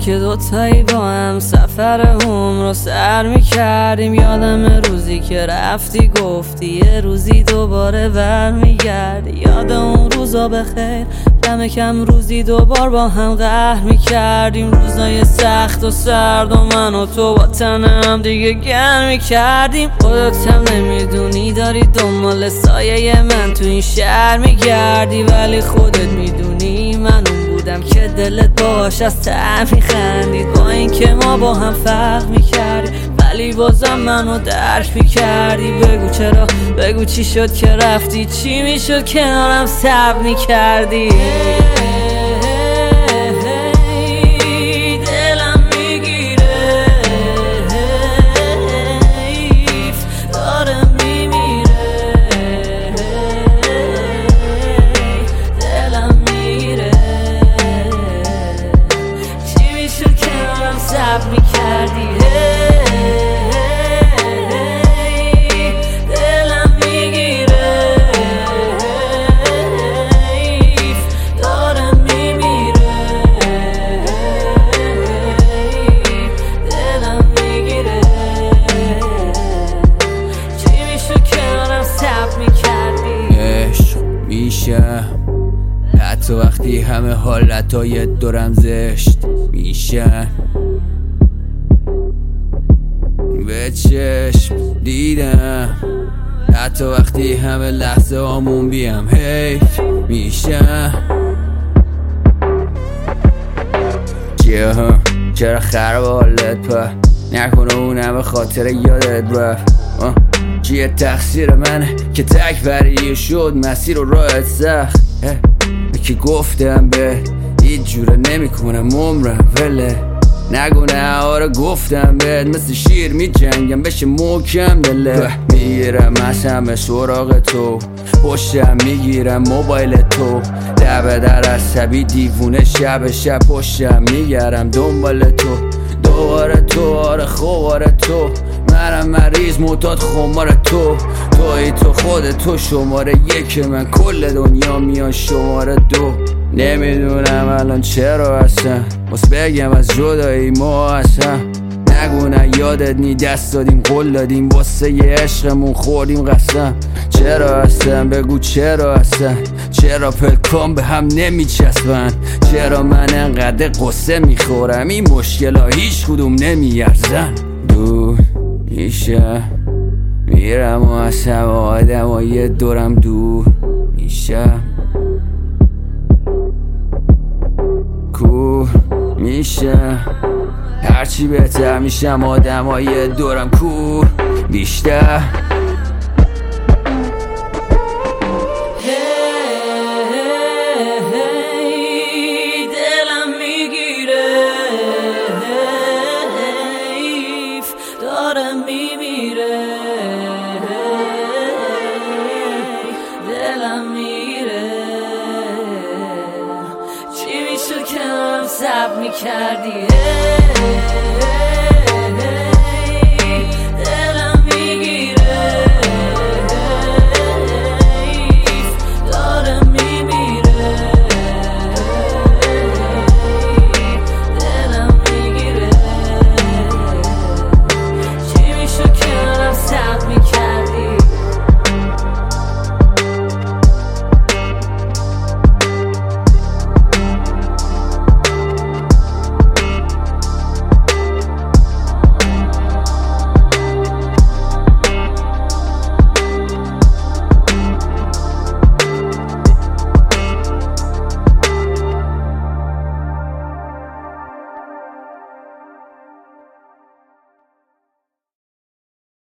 که دوتایی با هم سفر عمر رو سر میکردیم. یادم روزی که رفتی گفتی یه روزی دوباره برمیگردی. یاد اون روزا بخیر، کم کم روزی دوبار با هم قهر میکردیم. روزای سخت و سرد و من و تو با تنم دیگه گرم میکردیم. خودت هم نمیدونی داری دنبال سایه من تو این شهر میگردی، ولی خودت میدونی من اون بودم که دلت باش از ته میخندید. با این که ما با هم فرق میکردی ولی بازم منو درک میکردی. بگو چرا، بگو چی شد که رفتی، چی میشد کنارم صبر میکردی. صبر میکردی دلم میگیره، داره میمیره، دلم میگیره. چی میشه کنارم صبر میکردی؟ عشق میشه حتی وقتی همه حالتهای دورم زشت میشن، به چشم دیدم حتی وقتی همه لحظه هامون بیم حیف میشن. چرا خراب حالت پا نکنه اونم به خاطر یادت رفت؟ چیه تقصیر منه که تک بریه شد مسیر و راحت سخت؟ که گفتم به هیچ جوره نمی کنم عمرم وله نگو نه. آره گفتم بهت مثل شیر می جنگم بشه محکم دله. میگیرم از همه سراغ تو، پشتم میگیرم موبایل تو، دبه در عصبی دیوونه شب پشتم میگرم دنبال تو. دوباره تو، آره خوباره تو، منم مریض معتاد خمار تو. توی تو خودت تو شماره یک من، کل دنیا میان شماره دو. نمیدونم الان چرا هستم بس بگم از جدایی ما هستم. نگو نه یادت نی دست دادیم قول دادیم واسه یه عشقمون خوردیم قسم. چرا هستم بگو چرا هستم، چرا پلکام به هم نمیچسبن، چرا من انقدر قصه میخورم این مشکلا هیچ کدوم نمیارزن. دور میشه میرم و از همه آدم و یه دورم دور میشم. کور میشه هرچی بهتر میشم، آدم های دورم کور بیشتر. دلم میگیره، داره میمیره، دلم میگیره. چی میشد کنارم صبر میکردی؟